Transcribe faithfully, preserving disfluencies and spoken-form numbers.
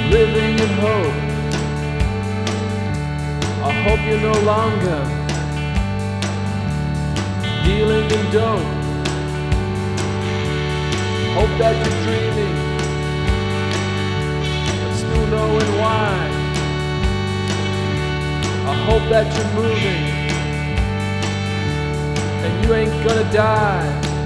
living in hope. I hope you're no longer dealing in dope. Hope that you're dreaming, but still knowing why. I hope that you're moving, and you ain't gonna die.